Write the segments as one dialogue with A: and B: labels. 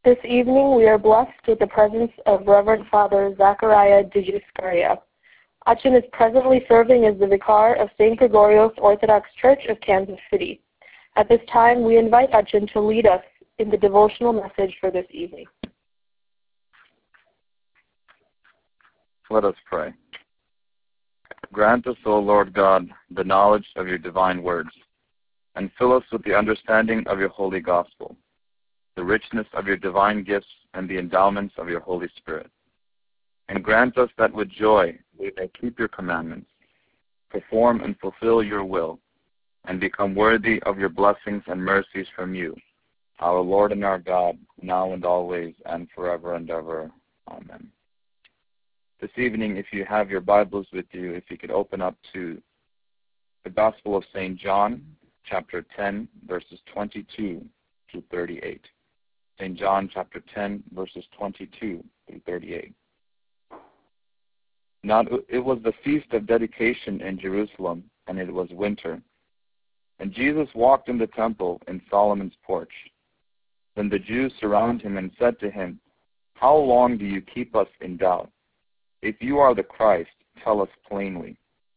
A: This evening we are blessed with the presence of Reverend Father Zachariah Digiscaria. Achin is presently serving as the vicar of St. Gregorios Orthodox Church of Kansas City. At this time, we invite Achin to lead us in the devotional message for this evening.
B: Let us pray. Grant us, O Lord God, the knowledge of your divine words, and fill us with the understanding of your holy gospel, the richness of your divine gifts, and the endowments of your Holy Spirit. And grant us that with joy we may keep your commandments, perform and fulfill your will, and become worthy of your blessings and mercies from you, our Lord and our God, now and always and forever and ever. Amen. This evening, if you have your Bibles with you, if you could open up to the Gospel of St. John, chapter 10, verses 22 through 38. St. John chapter 10, verses 22 through 38. Now it was the feast of dedication in Jerusalem, and it was winter. And Jesus walked in the temple in Solomon's porch. Then the Jews surrounded him and said to him, "How long do you keep us in doubt? If you are the Christ, tell us plainly."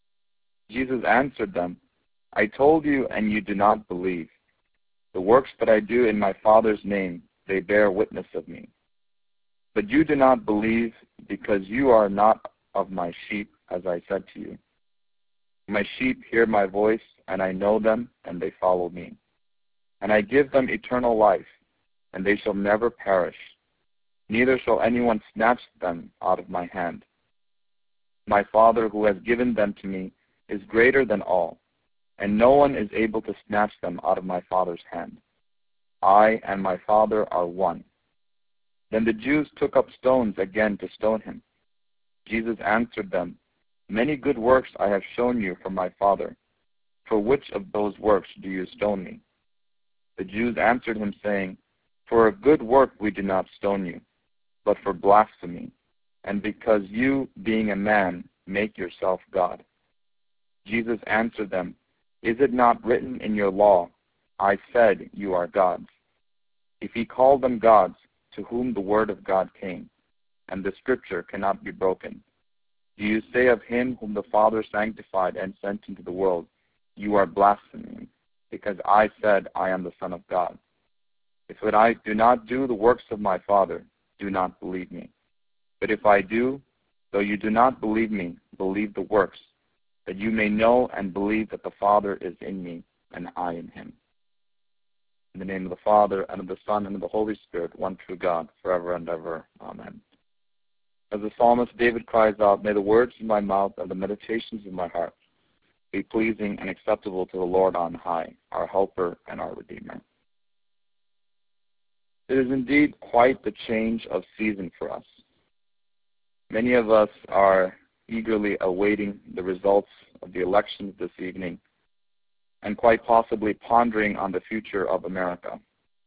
B: Jesus answered them, "I told you, and you do not believe. The works that I do in my Father's name, they bear witness of me. But you do not believe because you are not of my sheep, as I said to you. My sheep hear my voice, and I know them, and they follow me. And I give them eternal life, and they shall never perish. Neither shall anyone snatch them out of my hand. My Father who has given them to me is greater than all, and no one is able to snatch them out of my Father's hand. I and my Father are one." Then the Jews took up stones again to stone him. Jesus answered them, "Many good works I have shown you from my Father. For which of those works do you stone me?" The Jews answered him, saying, "For a good work we do not stone you, but for blasphemy, and because you, being a man, make yourself God." Jesus answered them, "Is it not written in your law, 'I said you are gods'? If he called them gods, to whom the word of God came, and the scripture cannot be broken, do you say of him whom the Father sanctified and sent into the world, 'You are blaspheming, because I said I am the Son of God'? If I do not do the works of my Father, do not believe me. But if I do, though you do not believe me, believe the works, that you may know and believe that the Father is in me, and I in him." In the name of the Father, and of the Son, and of the Holy Spirit, one true God, forever and ever. Amen. As the psalmist David cries out, "May the words of my mouth and the meditations of my heart be pleasing and acceptable to the Lord on high, our helper and our Redeemer." It is indeed quite the change of season for us. Many of us are eagerly awaiting the results of the elections this evening, and quite possibly pondering on the future of America.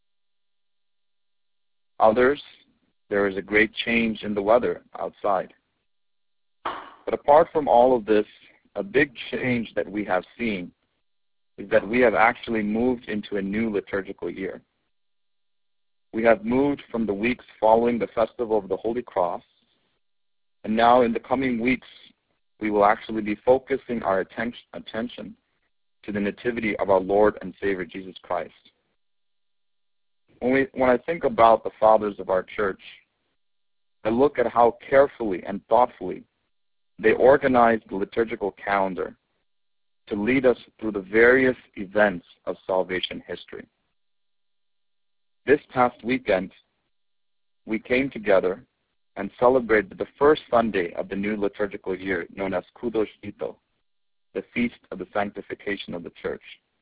B: Others, there is a great change in the weather outside. But apart from all of this, a big change that we have seen is that we have actually moved into a new liturgical year. We have moved from the weeks following the Festival of the Holy Cross, and now in the coming weeks, we will actually be focusing our attention to the nativity of our Lord and Savior Jesus Christ. When I think about the fathers of our church, I look at how carefully and thoughtfully they organized the liturgical calendar to lead us through the various events of salvation history. This past weekend, we came together and celebrated the first Sunday of the new liturgical year, known as Kudosh Ito, the feast of the sanctification of the church.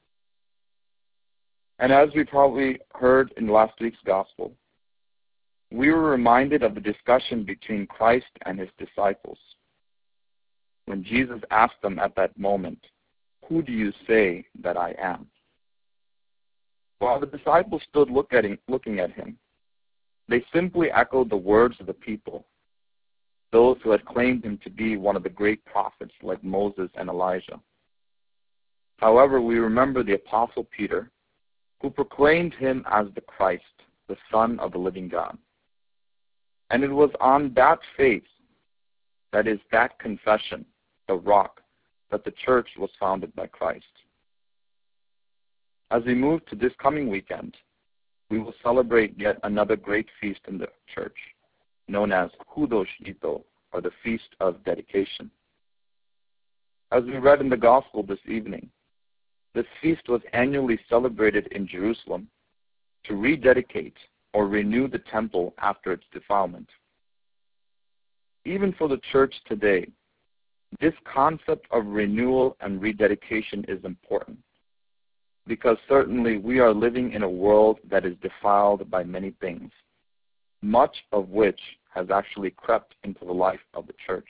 B: And as we probably heard in last week's gospel, we were reminded of the discussion between Christ and his disciples when Jesus asked them at that moment, "Who do you say that I am?" While the disciples stood looking at him, they simply echoed the words of the people, those who had claimed him to be one of the great prophets like Moses and Elijah. However, we remember the Apostle Peter, who proclaimed him as the Christ, the Son of the living God. And it was on that faith, that is, that confession, the rock, that the church was founded by Christ. As we move to this coming weekend, we will celebrate yet another great feast in the church, known as Hudosh Ito, or the Feast of Dedication. As we read in the Gospel this evening, this feast was annually celebrated in Jerusalem to rededicate or renew the temple after its defilement. Even for the church today, this concept of renewal and rededication is important, because certainly we are living in a world that is defiled by many things, much of which has actually crept into the life of the church.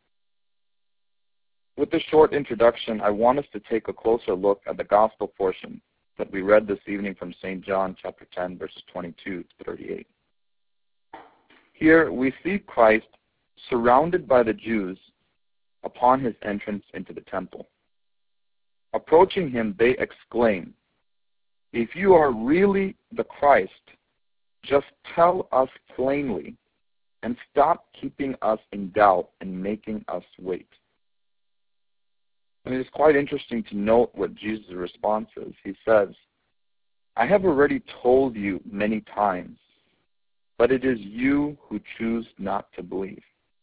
B: With this short introduction, I want us to take a closer look at the gospel portion that we read this evening from St. John chapter 10, verses 22 to 38. Here we see Christ surrounded by the Jews upon his entrance into the temple. Approaching him, they exclaim, "If you are really the Christ, just tell us plainly and stop keeping us in doubt and making us wait." And it is quite interesting to note what Jesus' response is. He says, "I have already told you many times, but it is you who choose not to believe."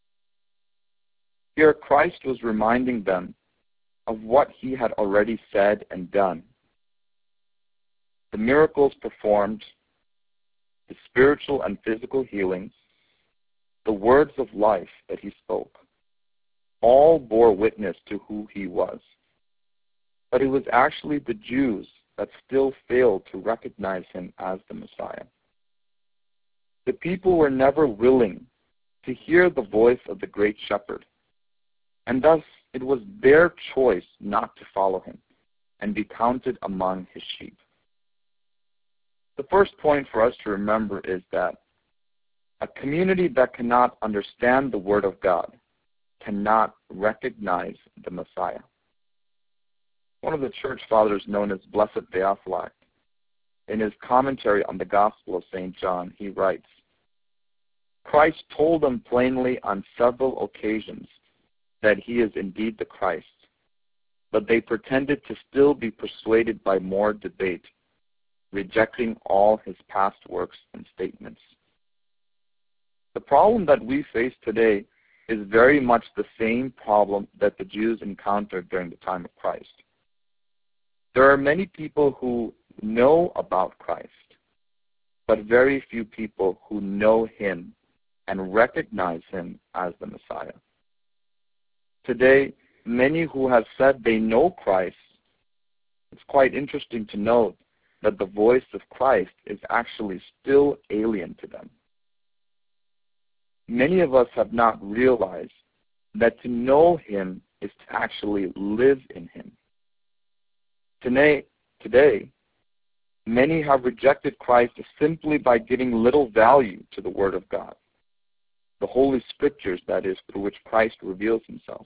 B: Here Christ was reminding them of what he had already said and done. The miracles performed, the spiritual and physical healings, the words of life that he spoke, all bore witness to who he was. But it was actually the Jews that still failed to recognize him as the Messiah. The people were never willing to hear the voice of the great shepherd, and thus it was their choice not to follow him and be counted among his sheep. The first point for us to remember is that a community that cannot understand the Word of God cannot recognize the Messiah. One of the church fathers, known as Blessed Theophylact, in his commentary on the Gospel of St. John, he writes, "Christ told them plainly on several occasions that he is indeed the Christ, but they pretended to still be persuaded by more debate, rejecting all his past works and statements." The problem that we face today is very much the same problem that the Jews encountered during the time of Christ. There are many people who know about Christ, but very few people who know him and recognize him as the Messiah. Today, many who have said they know Christ, it's quite interesting to note that the voice of Christ is actually still alien to them. Many of us have not realized that to know him is to actually live in him. Today, many have rejected Christ simply by giving little value to the Word of God, the Holy Scriptures, that is, through which Christ reveals himself.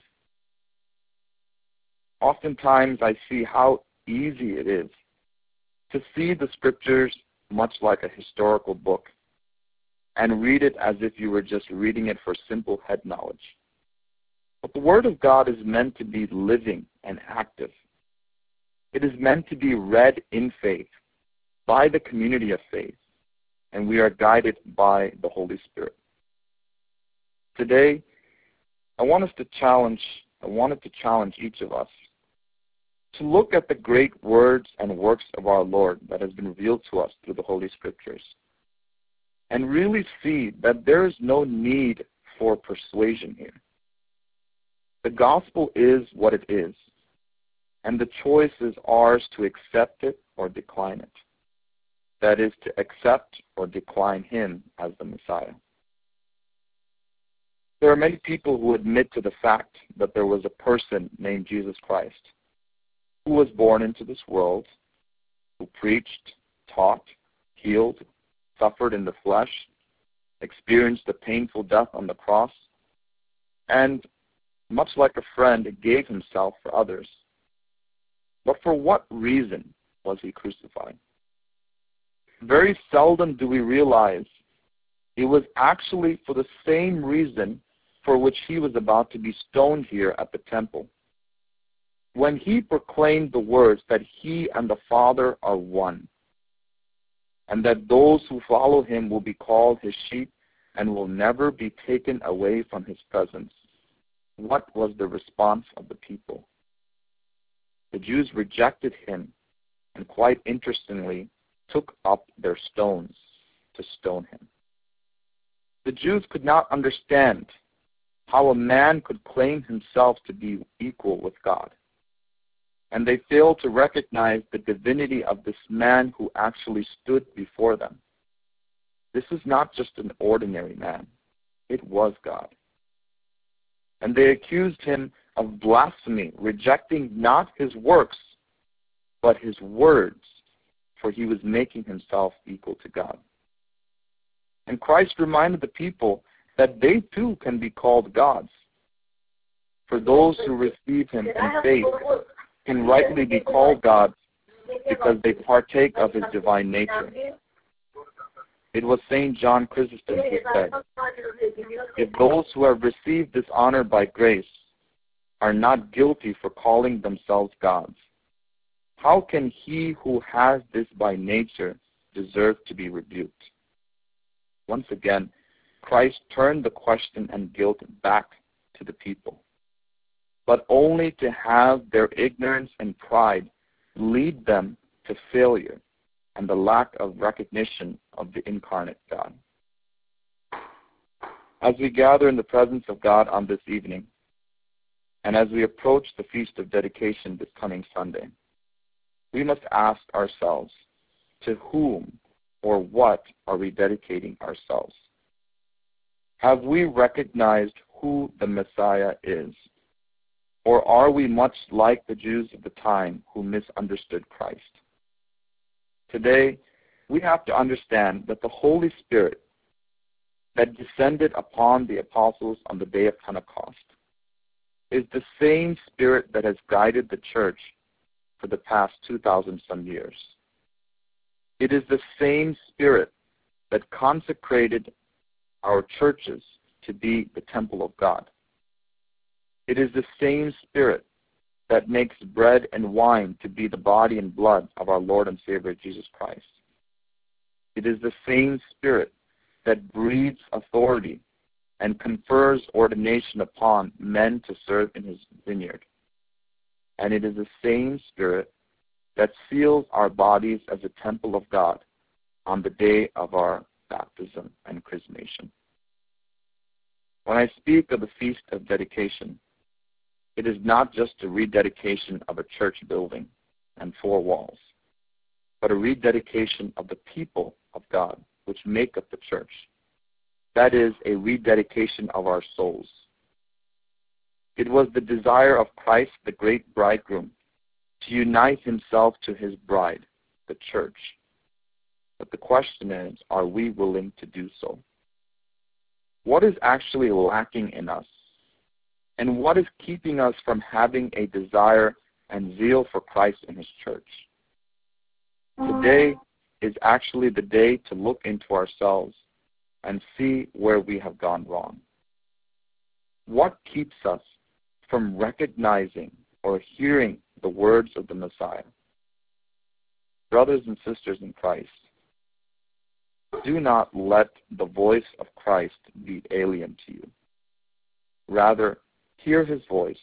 B: Oftentimes I see how easy it is to see the Scriptures much like a historical book and read it as if you were just reading it for simple head knowledge. But the Word of God is meant to be living and active. It is meant to be read in faith by the community of faith, and we are guided by the Holy Spirit. Today, I wanted to challenge each of us to look at the great words and works of our Lord that has been revealed to us through the Holy Scriptures, and really see that there is no need for persuasion here. The gospel is what it is, and the choice is ours to accept it or decline it. That is, to accept or decline him as the Messiah. There are many people who admit to the fact that there was a person named Jesus Christ who was born into this world, who preached, taught, healed, suffered in the flesh, experienced a painful death on the cross, and, much like a friend, gave himself for others. But for what reason was he crucified? very seldom do we realize it was actually for the same reason for which he was about to be stoned here at the temple. When he proclaimed the words that he and the Father are one, and that those who follow him will be called his sheep and will never be taken away from his presence, what was the response of the people? The Jews rejected him and, quite interestingly, took up their stones to stone him. The Jews could not understand how a man could claim himself to be equal with God, and they failed to recognize the divinity of this man who actually stood before them. This is not just an ordinary man. It was God. And they accused him of blasphemy, rejecting not his works, but his words, for he was making himself equal to God. And Christ reminded the people that they too can be called gods. For those who receive him in faith can rightly be called gods because they partake of his divine nature. It was St. John Chrysostom who said, "If those who have received this honor by grace are not guilty for calling themselves gods, how can he who has this by nature deserve to be rebuked?" Once again, Christ turned the question and guilt back to the people, but only to have their ignorance and pride lead them to failure and the lack of recognition of the incarnate God. As we gather in the presence of God on this evening, and as we approach the Feast of Dedication this coming Sunday, we must ask ourselves, to whom or what are we dedicating ourselves? Have we recognized who the Messiah is? Or are we much like the Jews of the time who misunderstood Christ? Today, we have to understand that the Holy Spirit that descended upon the apostles on the day of Pentecost is the same Spirit that has guided the church for the past 2,000 some years. It is the same Spirit that consecrated our churches to be the temple of God. It is the same Spirit that makes bread and wine to be the body and blood of our Lord and Savior Jesus Christ. It is the same Spirit that breathes authority and confers ordination upon men to serve in his vineyard. And it is the same Spirit that seals our bodies as a temple of God on the day of our baptism and chrismation. When I speak of the Feast of Dedication, it is not just a rededication of a church building and four walls, but a rededication of the people of God, which make up the church. That is a rededication of our souls. It was the desire of Christ, the great bridegroom, to unite himself to his bride, the church. But the question is, are we willing to do so? What is actually lacking in us? And what is keeping us from having a desire and zeal for Christ and his church? Today is actually the day to look into ourselves and see where we have gone wrong. What keeps us from recognizing or hearing the words of the Messiah? Brothers and sisters in Christ, do not let the voice of Christ be alien to you. Rather, hear his voice.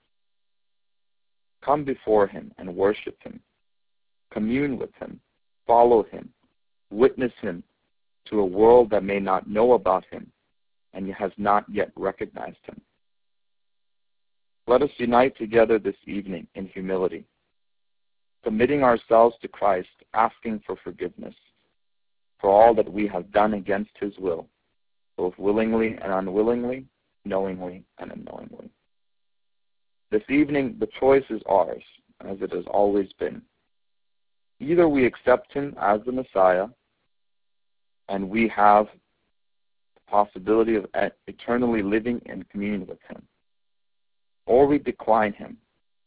B: Come before him and worship him. Commune with him. Follow him. Witness him to a world that may not know about him and has not yet recognized him. Let us unite together this evening in humility, committing ourselves to Christ, asking for forgiveness for all that we have done against his will, both willingly and unwillingly, knowingly and unknowingly. This evening, the choice is ours, as it has always been. Either we accept him as the Messiah, and we have the possibility of eternally living in communion with him, or we decline him.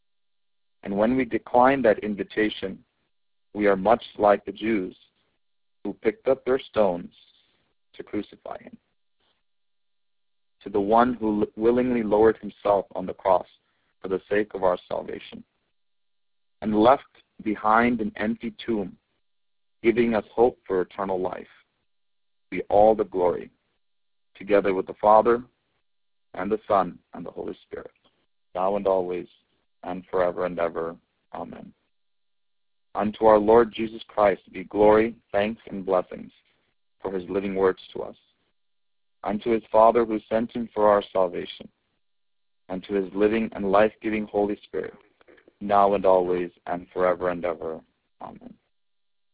B: And when we decline that invitation, we are much like the Jews who picked up their stones to crucify him. To the one who willingly lowered himself on the cross for the sake of our salvation, and left behind an empty tomb, giving us hope for eternal life, be all the glory, together with the Father, and the Son, and the Holy Spirit, now and always, and forever and ever. Amen. Unto our Lord Jesus Christ be glory, thanks, and blessings for his living words to us. Unto his Father who sent him for our salvation, and to his living and life-giving Holy Spirit, now and always, and forever and ever. Amen.